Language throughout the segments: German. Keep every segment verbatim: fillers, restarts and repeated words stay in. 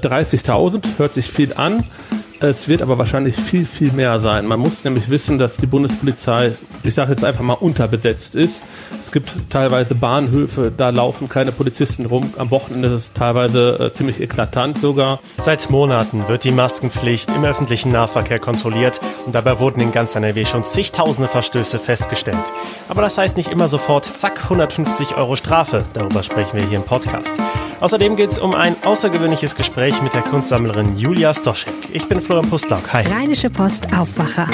dreißigtausend, hört sich viel an. Es wird aber wahrscheinlich viel, viel mehr sein. Man muss nämlich wissen, dass die Bundespolizei, ich sage jetzt einfach mal, unterbesetzt ist. Es gibt teilweise Bahnhöfe, da laufen keine Polizisten rum. Am Wochenende ist es teilweise äh, ziemlich eklatant sogar. Seit Monaten wird die Maskenpflicht im öffentlichen Nahverkehr kontrolliert und dabei wurden in ganz N R W schon zigtausende Verstöße festgestellt. Aber das heißt nicht immer sofort, zack, hundertfünfzig Euro Strafe. Darüber sprechen wir hier im Podcast. Außerdem geht es um ein außergewöhnliches Gespräch mit der Kunstsammlerin Julia Stoschek. Ich bin Florian Pustlauk. Hi. Rheinische Post Aufwacher.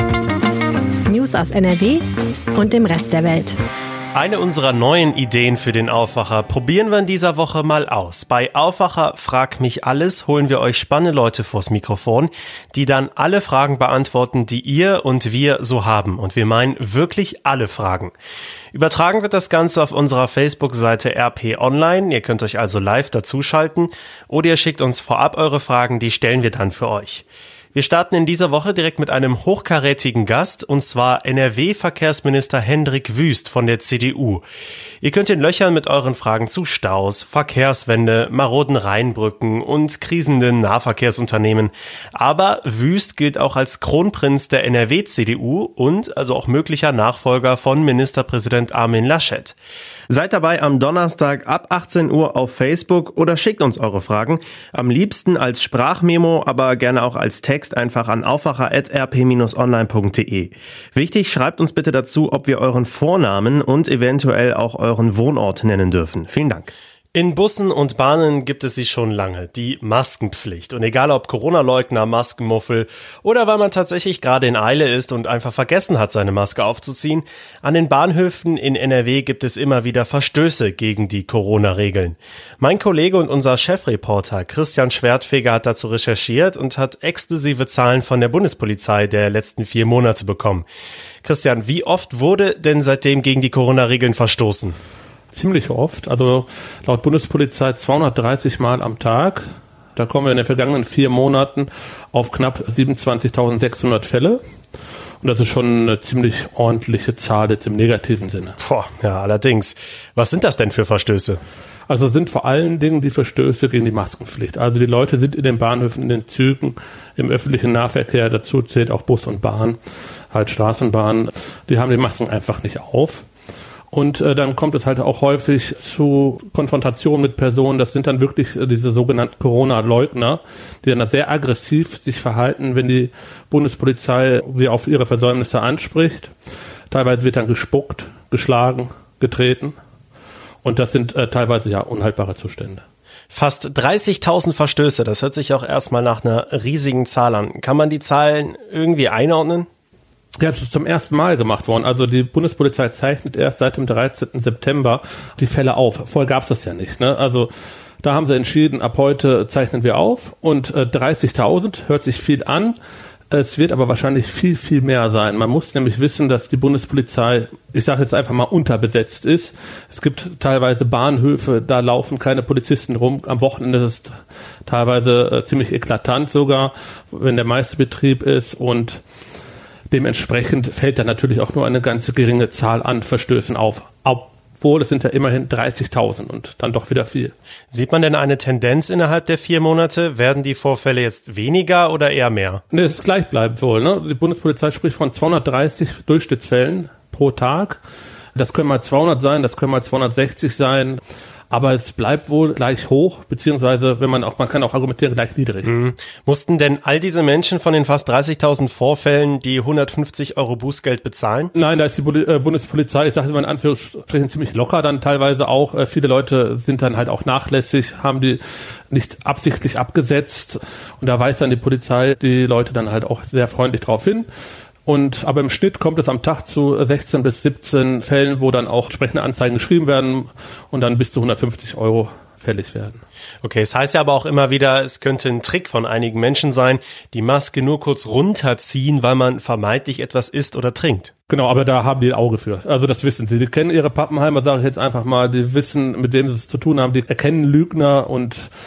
News aus N R W und dem Rest der Welt. Eine unserer neuen Ideen für den Aufwacher probieren wir in dieser Woche mal aus. Bei Aufwacher Frag mich alles holen wir euch spannende Leute vors Mikrofon, die dann alle Fragen beantworten, die ihr und wir so haben. Und wir meinen wirklich alle Fragen. Übertragen wird das Ganze auf unserer Facebook-Seite R P Online. Ihr könnt euch also live dazuschalten oder ihr schickt uns vorab eure Fragen, die stellen wir dann für euch. Wir starten in dieser Woche direkt mit einem hochkarätigen Gast, und zwar N R W-Verkehrsminister Hendrik Wüst von der C D U. Ihr könnt ihn löchern mit euren Fragen zu Staus, Verkehrswende, maroden Rheinbrücken und krisenden Nahverkehrsunternehmen. Aber Wüst gilt auch als Kronprinz der N R W-C D U und also auch möglicher Nachfolger von Ministerpräsident Armin Laschet. Seid dabei am Donnerstag ab achtzehn Uhr auf Facebook oder schickt uns eure Fragen. Am liebsten als Sprachmemo, aber gerne auch als Text einfach an aufwacher at r p dash online punkt d e. Wichtig, schreibt uns bitte dazu, ob wir euren Vornamen und eventuell auch euren Wohnort nennen dürfen. Vielen Dank. In Bussen und Bahnen gibt es sie schon lange, die Maskenpflicht. Und egal ob Corona-Leugner, Maskenmuffel oder weil man tatsächlich gerade in Eile ist und einfach vergessen hat, seine Maske aufzuziehen, an den Bahnhöfen in N R W gibt es immer wieder Verstöße gegen die Corona-Regeln. Mein Kollege und unser Chefreporter Christian Schwertfeger hat dazu recherchiert und hat exklusive Zahlen von der Bundespolizei der letzten vier Monate bekommen. Christian, wie oft wurde denn seitdem gegen die Corona-Regeln verstoßen? Ziemlich oft, also laut Bundespolizei zweihundertdreißig Mal am Tag. Da kommen wir in den vergangenen vier Monaten auf knapp siebenundzwanzigtausendsechshundert Fälle. Und das ist schon eine ziemlich ordentliche Zahl jetzt im negativen Sinne. Boah, ja, allerdings. Was sind das denn für Verstöße? Also sind vor allen Dingen die Verstöße gegen die Maskenpflicht. Also die Leute sind in den Bahnhöfen, in den Zügen, im öffentlichen Nahverkehr, dazu zählt auch Bus und Bahn, halt Straßenbahn, die haben die Masken einfach nicht auf. Und äh, dann kommt es halt auch häufig zu Konfrontationen mit Personen, das sind dann wirklich äh, diese sogenannten Corona-Leugner, die dann sehr aggressiv sich verhalten, wenn die Bundespolizei sie auf ihre Versäumnisse anspricht. Teilweise wird dann gespuckt, geschlagen, getreten und das sind äh, teilweise ja unhaltbare Zustände. Fast dreißigtausend Verstöße, das hört sich auch erstmal nach einer riesigen Zahl an. Kann man die Zahlen irgendwie einordnen? Ja, es ist zum ersten Mal gemacht worden. Also die Bundespolizei zeichnet erst seit dem dreizehnten September die Fälle auf. Vorher gab es das ja nicht, ne? Also da haben sie entschieden, ab heute zeichnen wir auf und äh, dreißigtausend hört sich viel an. Es wird aber wahrscheinlich viel, viel mehr sein. Man muss nämlich wissen, dass die Bundespolizei, ich sage jetzt einfach mal, unterbesetzt ist. Es gibt teilweise Bahnhöfe, da laufen keine Polizisten rum. Am Wochenende ist es teilweise äh, ziemlich eklatant sogar, wenn der meiste Betrieb ist, und dementsprechend fällt dann natürlich auch nur eine ganz geringe Zahl an Verstößen auf. Obwohl, es sind ja immerhin dreißigtausend und dann doch wieder viel. Sieht man denn eine Tendenz innerhalb der vier Monate? Werden die Vorfälle jetzt weniger oder eher mehr? Nee, es ist gleichbleibend wohl, ne? Die Bundespolizei spricht von zweihundertdreißig Durchschnittsfällen pro Tag. Das können mal zweihundert sein, das können mal zweihundertsechzig sein. Aber es bleibt wohl gleich hoch, beziehungsweise, wenn man auch, man kann auch argumentieren, gleich niedrig. Mhm. Mussten denn all diese Menschen von den fast dreißigtausend Vorfällen die hundertfünfzig Euro Bußgeld bezahlen? Nein, da ist die Bundespolizei, ich sage immer in Anführungsstrichen, ziemlich locker dann teilweise auch. Viele Leute sind dann halt auch nachlässig, haben die nicht absichtlich abgesetzt. Und da weist dann die Polizei die Leute dann halt auch sehr freundlich drauf hin. Und aber im Schnitt kommt es am Tag zu sechzehn bis siebzehn Fällen, wo dann auch entsprechende Anzeigen geschrieben werden und dann bis zu hundertfünfzig Euro fällig werden. Okay, es heißt ja aber auch immer wieder, es könnte ein Trick von einigen Menschen sein, die Maske nur kurz runterziehen, weil man vermeintlich etwas isst oder trinkt. Genau, aber da haben die ein Auge für. Also das wissen sie. Die kennen ihre Pappenheimer, sage ich jetzt einfach mal, die wissen, mit wem sie es zu tun haben, die erkennen Lügner und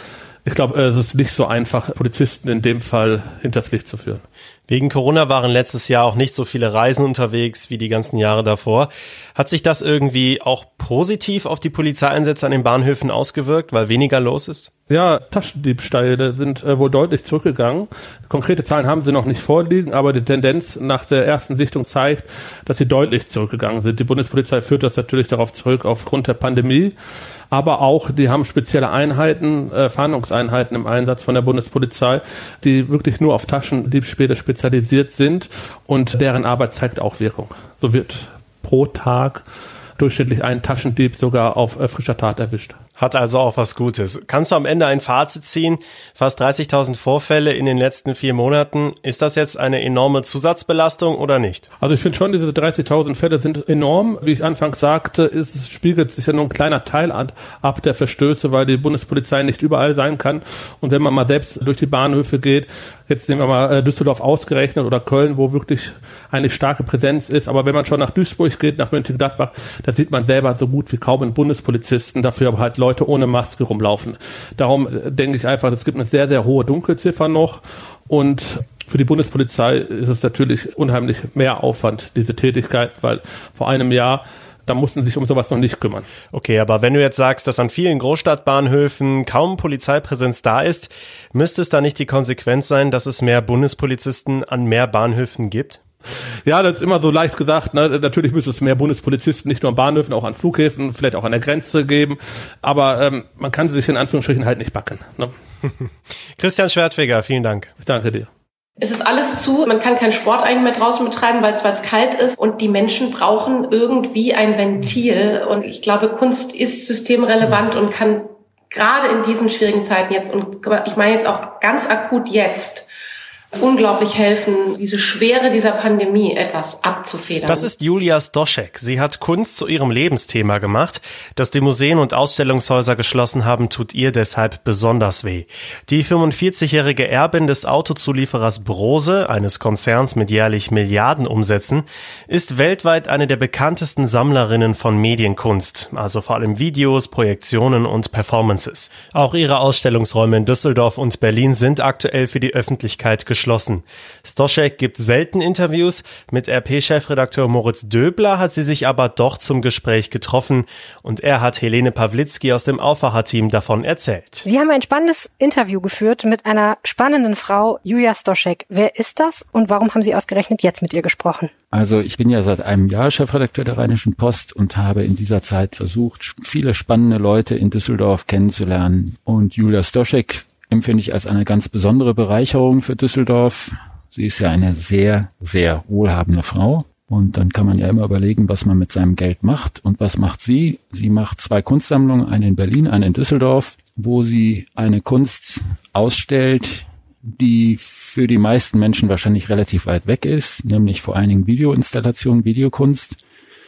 Ich glaube, es ist nicht so einfach, Polizisten in dem Fall hinters Licht zu führen. Wegen Corona waren letztes Jahr auch nicht so viele Reisen unterwegs wie die ganzen Jahre davor. Hat sich das irgendwie auch positiv auf die Polizeieinsätze an den Bahnhöfen ausgewirkt, weil weniger los ist? Ja, Taschendiebstähle sind äh, wohl deutlich zurückgegangen. Konkrete Zahlen haben sie noch nicht vorliegen, aber die Tendenz nach der ersten Sichtung zeigt, dass sie deutlich zurückgegangen sind. Die Bundespolizei führt das natürlich darauf zurück aufgrund der Pandemie. Aber auch, die haben spezielle Einheiten, äh, Fahndungseinheiten im Einsatz von der Bundespolizei, die wirklich nur auf Taschendiebstähle spezialisiert sind und deren Arbeit zeigt auch Wirkung. So wird pro Tag durchschnittlich ein Taschendieb sogar auf äh, frischer Tat erwischt. Hat also auch was Gutes. Kannst du am Ende ein Fazit ziehen? Fast dreißigtausend Vorfälle in den letzten vier Monaten. Ist das jetzt eine enorme Zusatzbelastung oder nicht? Also ich finde schon, diese dreißigtausend Fälle sind enorm. Wie ich anfangs sagte, ist, es spiegelt sich ja nur ein kleiner Teil ab der Verstöße, weil die Bundespolizei nicht überall sein kann. Und wenn man mal selbst durch die Bahnhöfe geht, jetzt nehmen wir mal Düsseldorf ausgerechnet oder Köln, wo wirklich eine starke Präsenz ist. Aber wenn man schon nach Duisburg geht, nach Mönchengladbach, da sieht man selber so gut wie kaum einen Bundespolizisten, dafür aber halt Leute ohne Maske rumlaufen. Darum denke ich einfach, es gibt eine sehr, sehr hohe Dunkelziffer noch und für die Bundespolizei ist es natürlich unheimlich mehr Aufwand, diese Tätigkeit, weil vor einem Jahr, da mussten sie sich um sowas noch nicht kümmern. Okay, aber wenn du jetzt sagst, dass an vielen Großstadtbahnhöfen kaum Polizeipräsenz da ist, müsste es da nicht die Konsequenz sein, dass es mehr Bundespolizisten an mehr Bahnhöfen gibt? Ja, das ist immer so leicht gesagt. Ne? Natürlich müsste es mehr Bundespolizisten nicht nur an Bahnhöfen, auch an Flughäfen, vielleicht auch an der Grenze geben. Aber ähm, man kann sie sich in Anführungsstrichen halt nicht backen. Ne? Christian Schwertfeger, vielen Dank. Ich danke dir. Es ist alles zu, man kann keinen Sport eigentlich mehr draußen betreiben, weil es weil es kalt ist und die Menschen brauchen irgendwie ein Ventil und ich glaube, Kunst ist systemrelevant und kann gerade in diesen schwierigen Zeiten jetzt, und ich meine jetzt auch ganz akut jetzt, unglaublich helfen, diese Schwere dieser Pandemie etwas abzufedern. Das ist Julia Stoschek. Sie hat Kunst zu ihrem Lebensthema gemacht. Dass die Museen und Ausstellungshäuser geschlossen haben, tut ihr deshalb besonders weh. Die fünfundvierzigjährige Erbin des Autozulieferers Brose, eines Konzerns mit jährlich Milliarden Umsätzen, ist weltweit eine der bekanntesten Sammlerinnen von Medienkunst, also vor allem Videos, Projektionen und Performances. Auch ihre Ausstellungsräume in Düsseldorf und Berlin sind aktuell für die Öffentlichkeit geschlossen. Stoschek gibt selten Interviews. Mit R P-Chefredakteur Moritz Döbler hat sie sich aber doch zum Gespräch getroffen und er hat Helene Pawlitzki aus dem Aufwacher-Team davon erzählt. Sie haben ein spannendes Interview geführt mit einer spannenden Frau, Julia Stoschek. Wer ist das und warum haben Sie ausgerechnet jetzt mit ihr gesprochen? Also ich bin ja seit einem Jahr Chefredakteur der Rheinischen Post und habe in dieser Zeit versucht, viele spannende Leute in Düsseldorf kennenzulernen. Und Julia Stoschek empfinde ich als eine ganz besondere Bereicherung für Düsseldorf. Sie ist ja eine sehr, sehr wohlhabende Frau. Und dann kann man ja immer überlegen, was man mit seinem Geld macht. Und was macht sie? Sie macht zwei Kunstsammlungen, eine in Berlin, eine in Düsseldorf, wo sie eine Kunst ausstellt, die für die meisten Menschen wahrscheinlich relativ weit weg ist, nämlich vor allen Dingen Videoinstallation, Videokunst.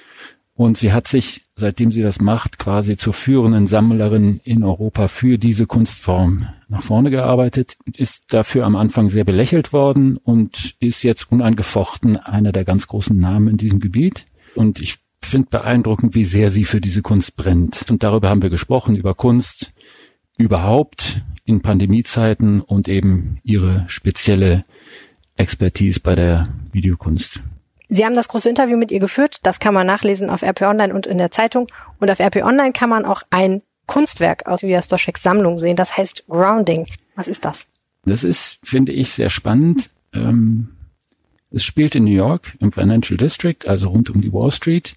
Und sie hat sich, seitdem sie das macht, quasi zur führenden Sammlerin in Europa für diese Kunstform nach vorne gearbeitet, ist dafür am Anfang sehr belächelt worden und ist jetzt unangefochten einer der ganz großen Namen in diesem Gebiet. Und ich finde beeindruckend, wie sehr sie für diese Kunst brennt. Und darüber haben wir gesprochen, über Kunst überhaupt in Pandemiezeiten und eben ihre spezielle Expertise bei der Videokunst. Sie haben das große Interview mit ihr geführt. Das kann man nachlesen auf R P Online und in der Zeitung. Und auf R P Online kann man auch ein Kunstwerk aus Julia Stoscheks Sammlung sehen. Das heißt Grounding. Was ist das? Das ist, finde ich, sehr spannend. Ähm, es spielt in New York im Financial District, also rund um die Wall Street.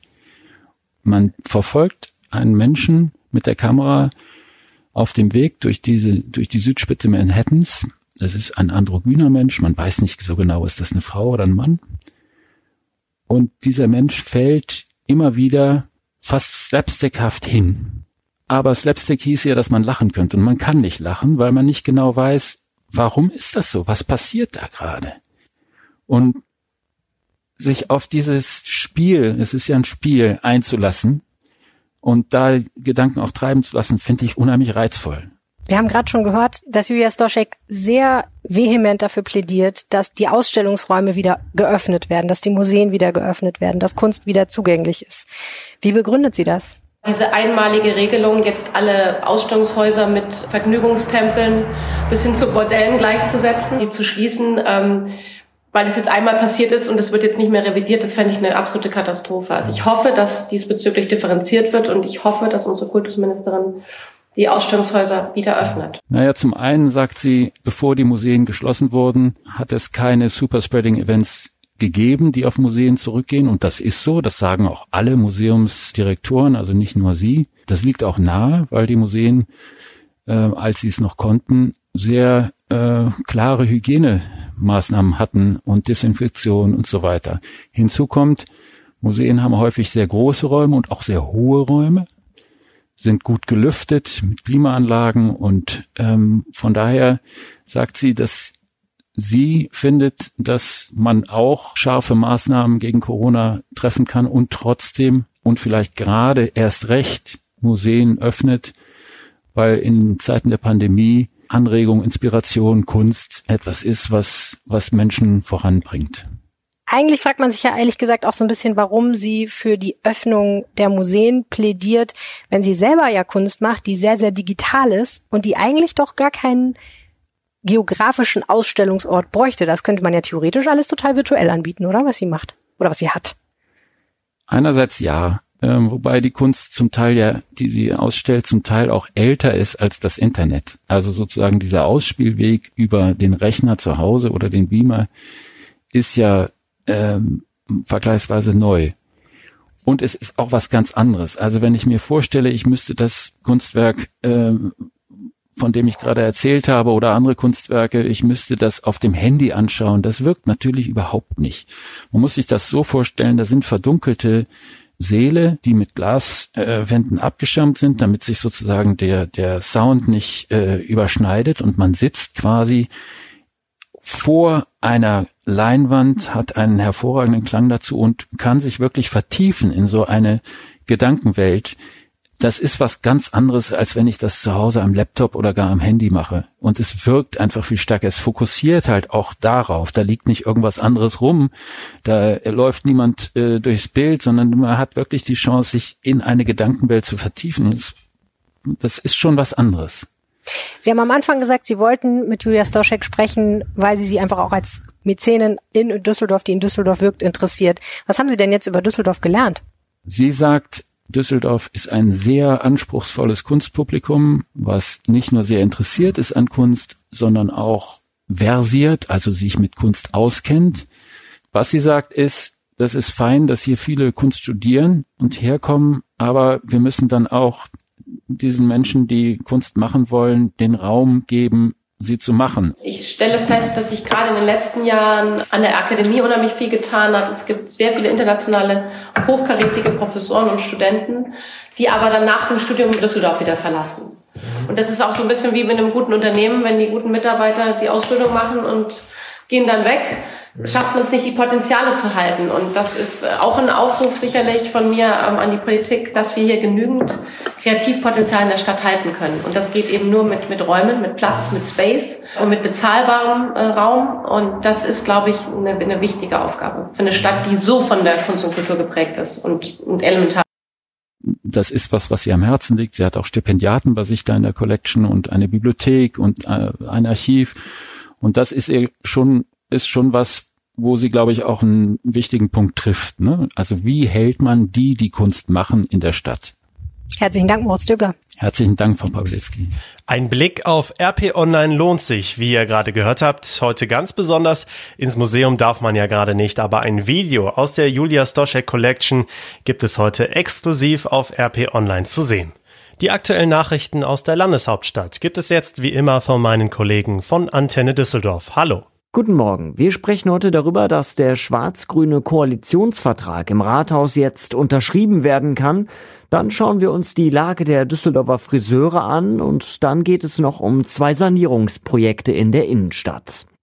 Man verfolgt einen Menschen mit der Kamera auf dem Weg durch diese, durch die Südspitze Manhattans. Das ist ein androgyner Mensch. Man weiß nicht so genau, ist das eine Frau oder ein Mann? Und dieser Mensch fällt immer wieder fast slapstickhaft hin. Aber Slapstick hieß ja, dass man lachen könnte. Und man kann nicht lachen, weil man nicht genau weiß, warum ist das so? Was passiert da gerade? Und sich auf dieses Spiel, es ist ja ein Spiel, einzulassen und da Gedanken auch treiben zu lassen, finde ich unheimlich reizvoll. Wir haben gerade schon gehört, dass Julia Stoschek sehr vehement dafür plädiert, dass die Ausstellungsräume wieder geöffnet werden, dass die Museen wieder geöffnet werden, dass Kunst wieder zugänglich ist. Wie begründet sie das? Diese einmalige Regelung, jetzt alle Ausstellungshäuser mit Vergnügungstempeln bis hin zu Bordellen gleichzusetzen, die zu schließen, ähm, weil es jetzt einmal passiert ist und es wird jetzt nicht mehr revidiert, das fände ich eine absolute Katastrophe. Also ich hoffe, dass diesbezüglich differenziert wird und ich hoffe, dass unsere Kultusministerin die Ausstellungshäuser wieder öffnet. Naja, zum einen sagt sie, bevor die Museen geschlossen wurden, hat es keine Superspreading-Events gegeben, die auf Museen zurückgehen. Und das ist so, das sagen auch alle Museumsdirektoren, also nicht nur sie. Das liegt auch nahe, weil die Museen, äh, als sie es noch konnten, sehr äh, klare Hygienemaßnahmen hatten und Desinfektion und so weiter. Hinzu kommt, Museen haben häufig sehr große Räume und auch sehr hohe Räume, sind gut gelüftet mit Klimaanlagen und ähm, von daher sagt sie, dass sie findet, dass man auch scharfe Maßnahmen gegen Corona treffen kann und trotzdem und vielleicht gerade erst recht Museen öffnet, weil in Zeiten der Pandemie Anregung, Inspiration, Kunst etwas ist, was, was Menschen voranbringt. Eigentlich fragt man sich ja ehrlich gesagt auch so ein bisschen, warum sie für die Öffnung der Museen plädiert, wenn sie selber ja Kunst macht, die sehr, sehr digital ist und die eigentlich doch gar keinen geografischen Ausstellungsort bräuchte. Das könnte man ja theoretisch alles total virtuell anbieten, oder? Was sie macht. Oder was sie hat. Einerseits ja, ähm, wobei die Kunst zum Teil ja, die sie ausstellt, zum Teil auch älter ist als das Internet. Also sozusagen dieser Ausspielweg über den Rechner zu Hause oder den Beamer ist ja ähm, vergleichsweise neu. Und es ist auch was ganz anderes. Also wenn ich mir vorstelle, ich müsste das Kunstwerk ähm, von dem ich gerade erzählt habe oder andere Kunstwerke, ich müsste das auf dem Handy anschauen. Das wirkt natürlich überhaupt nicht. Man muss sich das so vorstellen, da sind verdunkelte Säle, die mit Glaswänden äh, abgeschirmt sind, damit sich sozusagen der der Sound nicht äh, überschneidet und man sitzt quasi vor einer Leinwand, hat einen hervorragenden Klang dazu und kann sich wirklich vertiefen in so eine Gedankenwelt. Das ist was ganz anderes, als wenn ich das zu Hause am Laptop oder gar am Handy mache. Und es wirkt einfach viel stärker. Es fokussiert halt auch darauf. Da liegt nicht irgendwas anderes rum. Da läuft niemand äh, durchs Bild, sondern man hat wirklich die Chance, sich in eine Gedankenwelt zu vertiefen. Das, das ist schon was anderes. Sie haben am Anfang gesagt, Sie wollten mit Julia Stoschek sprechen, weil Sie sie einfach auch als Mäzenin in Düsseldorf, die in Düsseldorf wirkt, interessiert. Was haben Sie denn jetzt über Düsseldorf gelernt? Sie sagt, Düsseldorf ist ein sehr anspruchsvolles Kunstpublikum, was nicht nur sehr interessiert ist an Kunst, sondern auch versiert, also sich mit Kunst auskennt. Was sie sagt ist, das ist fein, dass hier viele Kunst studieren und herkommen, aber wir müssen dann auch diesen Menschen, die Kunst machen wollen, den Raum geben, sie zu machen. Ich stelle fest, dass sich gerade in den letzten Jahren an der Akademie unheimlich viel getan hat. Es gibt sehr viele internationale, hochkarätige Professoren und Studenten, die aber dann nach dem Studium Düsseldorf wieder verlassen. Und das ist auch so ein bisschen wie mit einem guten Unternehmen, wenn die guten Mitarbeiter die Ausbildung machen und gehen dann weg, schafft man es nicht, die Potenziale zu halten. Und das ist auch ein Aufruf sicherlich von mir ähm, an die Politik, dass wir hier genügend Kreativpotenzial in der Stadt halten können. Und das geht eben nur mit, mit Räumen, mit Platz, mit Space und mit bezahlbarem äh, Raum. Und das ist, glaube ich, eine, eine wichtige Aufgabe für eine Stadt, die so von der Kunst und Kultur geprägt ist und, und elementar. Das ist was, was ihr am Herzen liegt. Sie hat auch Stipendiaten bei sich da in der Collection und eine Bibliothek und äh, ein Archiv. Und das ist ihr schon, ist schon was, wo sie, glaube ich, auch einen wichtigen Punkt trifft, ne? Also wie hält man die, die Kunst machen, in der Stadt? Herzlichen Dank, Moritz Döbler. Herzlichen Dank, Frau Pawlitzki. Ein Blick auf R P Online lohnt sich, wie ihr gerade gehört habt. Heute ganz besonders. Ins Museum darf man ja gerade nicht, aber ein Video aus der Julia Stoschek Collection gibt es heute exklusiv auf R P Online zu sehen. Die aktuellen Nachrichten aus der Landeshauptstadt gibt es jetzt wie immer von meinen Kollegen von Antenne Düsseldorf. Hallo. Guten Morgen. Wir sprechen heute darüber, dass der schwarz-grüne Koalitionsvertrag im Rathaus jetzt unterschrieben werden kann. Dann schauen wir uns die Lage der Düsseldorfer Friseure an und dann geht es noch um zwei Sanierungsprojekte in der Innenstadt.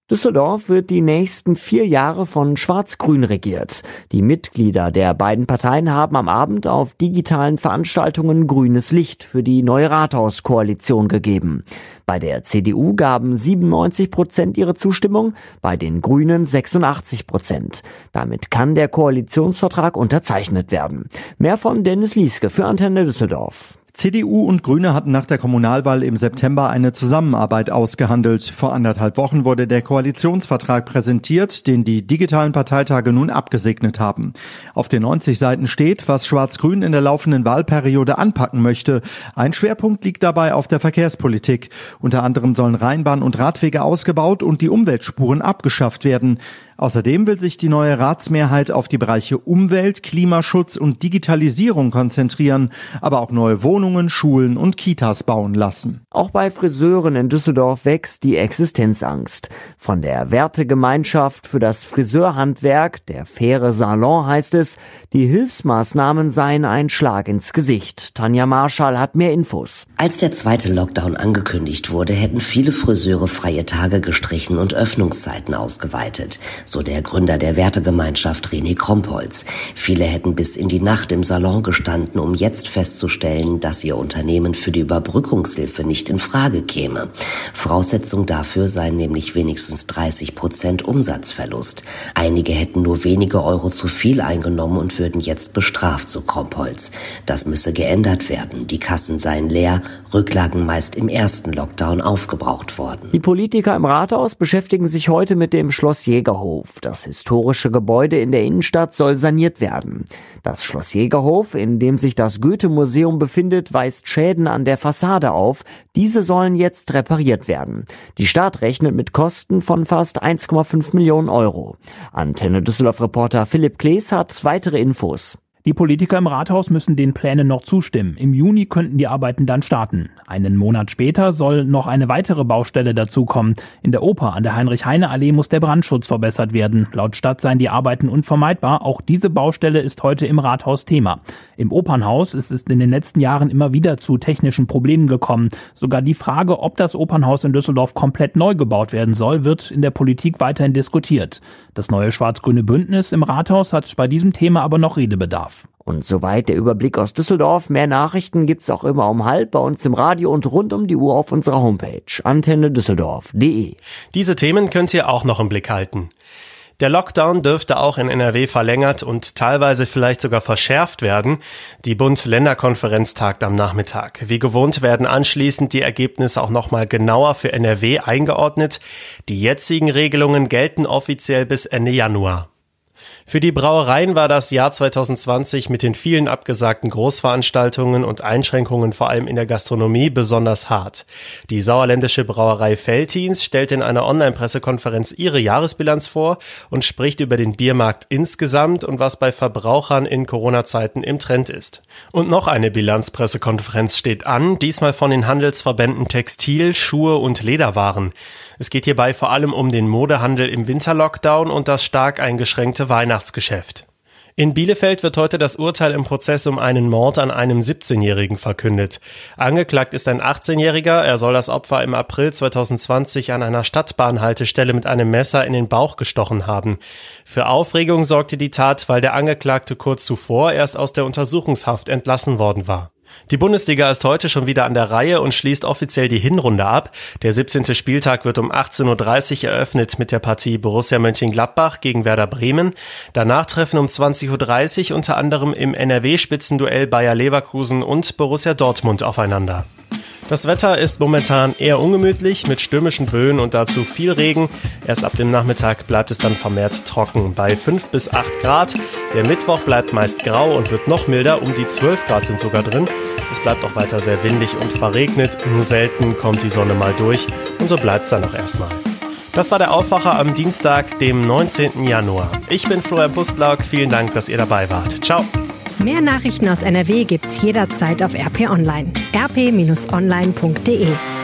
Düsseldorf wird die nächsten vier Jahre von Schwarz-Grün regiert. Die Mitglieder der beiden Parteien haben am Abend auf digitalen Veranstaltungen grünes Licht für die neue Rathauskoalition gegeben. Bei der C D U gaben siebenundneunzig Prozent ihre Zustimmung, bei den Grünen sechsundachtzig Prozent. Damit kann der Koalitionsvertrag unterzeichnet werden. Mehr von Dennis Lieske für Antenne Düsseldorf. C D U und Grüne hatten nach der Kommunalwahl im September eine Zusammenarbeit ausgehandelt. Vor anderthalb Wochen wurde der Koalitionsvertrag präsentiert, den die digitalen Parteitage nun abgesegnet haben. Auf den neunzig Seiten steht, was Schwarz-Grün in der laufenden Wahlperiode anpacken möchte. Ein Schwerpunkt liegt dabei auf der Verkehrspolitik. Unter anderem sollen Rheinbahn- und Radwege ausgebaut und die Umweltspuren abgeschafft werden. Außerdem will sich die neue Ratsmehrheit auf die Bereiche Umwelt, Klimaschutz und Digitalisierung konzentrieren, aber auch neue Wohnungen, Schulen und Kitas bauen lassen. Auch bei Friseuren in Düsseldorf wächst die Existenzangst. Von der Wertegemeinschaft für das Friseurhandwerk, der Faire Salon, heißt es, die Hilfsmaßnahmen seien ein Schlag ins Gesicht. Tanja Marschall hat mehr Infos. Als der zweite Lockdown angekündigt wurde, hätten viele Friseure freie Tage gestrichen und Öffnungszeiten ausgeweitet. So der Gründer der Wertegemeinschaft René Krompholz. Viele hätten bis in die Nacht im Salon gestanden, um jetzt festzustellen, dass ihr Unternehmen für die Überbrückungshilfe nicht in Frage käme. Voraussetzung dafür seien nämlich wenigstens dreißig Prozent Umsatzverlust. Einige hätten nur wenige Euro zu viel eingenommen und würden jetzt bestraft, so Krompholz. Das müsse geändert werden. Die Kassen seien leer, Rücklagen meist im ersten Lockdown aufgebraucht worden. Die Politiker im Rathaus beschäftigen sich heute mit dem Schloss Jägerhof. Das historische Gebäude in der Innenstadt soll saniert werden. Das Schloss Jägerhof, in dem sich das Goethe-Museum befindet, weist Schäden an der Fassade auf. Diese sollen jetzt repariert werden. Die Stadt rechnet mit Kosten von fast eins Komma fünf Millionen Euro. Antenne Düsseldorf-Reporter Philipp Klees hat weitere Infos. Die Politiker im Rathaus müssen den Plänen noch zustimmen. Im Juni könnten die Arbeiten dann starten. Einen Monat später soll noch eine weitere Baustelle dazukommen. In der Oper an der Heinrich-Heine-Allee muss der Brandschutz verbessert werden. Laut Stadt seien die Arbeiten unvermeidbar. Auch diese Baustelle ist heute im Rathaus Thema. Im Opernhaus ist es in den letzten Jahren immer wieder zu technischen Problemen gekommen. Sogar die Frage, ob das Opernhaus in Düsseldorf komplett neu gebaut werden soll, wird in der Politik weiterhin diskutiert. Das neue schwarz-grüne Bündnis im Rathaus hat bei diesem Thema aber noch Redebedarf. Und soweit der Überblick aus Düsseldorf. Mehr Nachrichten gibt's auch immer um halb bei uns im Radio und rund um die Uhr auf unserer Homepage antenne düsseldorf punkt de. Diese Themen könnt ihr auch noch im Blick halten. Der Lockdown dürfte auch in N R W verlängert und teilweise vielleicht sogar verschärft werden. Die Bund-Länder-Konferenz tagt am Nachmittag. Wie gewohnt werden anschließend die Ergebnisse auch nochmal genauer für N R W eingeordnet. Die jetzigen Regelungen gelten offiziell bis Ende Januar. Für die Brauereien war das Jahr zwanzig zwanzig mit den vielen abgesagten Großveranstaltungen und Einschränkungen vor allem in der Gastronomie besonders hart. Die sauerländische Brauerei Veltins stellt in einer Online-Pressekonferenz ihre Jahresbilanz vor und spricht über den Biermarkt insgesamt und was bei Verbrauchern in Corona-Zeiten im Trend ist. Und noch eine Bilanzpressekonferenz steht an, diesmal von den Handelsverbänden Textil, Schuhe und Lederwaren. Es geht hierbei vor allem um den Modehandel im Winterlockdown und das stark eingeschränkte Weihnachtsgeschäft. In Bielefeld wird heute das Urteil im Prozess um einen Mord an einem siebzehnjährigen verkündet. Angeklagt ist ein achtzehnjähriger. Er soll das Opfer im April zwanzig zwanzig an einer Stadtbahnhaltestelle mit einem Messer in den Bauch gestochen haben. Für Aufregung sorgte die Tat, weil der Angeklagte kurz zuvor erst aus der Untersuchungshaft entlassen worden war. Die Bundesliga ist heute schon wieder an der Reihe und schließt offiziell die Hinrunde ab. Der siebzehnte Spieltag wird um achtzehn Uhr dreißig eröffnet mit der Partie Borussia Mönchengladbach gegen Werder Bremen. Danach treffen um zwanzig Uhr dreißig unter anderem im N R W-Spitzenduell Bayer Leverkusen und Borussia Dortmund aufeinander. Das Wetter ist momentan eher ungemütlich mit stürmischen Böen und dazu viel Regen. Erst ab dem Nachmittag bleibt es dann vermehrt trocken bei fünf bis acht Grad. Der Mittwoch bleibt meist grau und wird noch milder, um die zwölf Grad sind sogar drin. Es bleibt auch weiter sehr windig und verregnet, nur selten kommt die Sonne mal durch und so bleibt es dann auch erstmal. Das war der Aufwacher am Dienstag, dem neunzehnten Januar. Ich bin Florian Pustlauk, vielen Dank, dass ihr dabei wart. Ciao! Mehr Nachrichten aus N R W gibt's jederzeit auf R P Online. r p Bindestrich online punkt de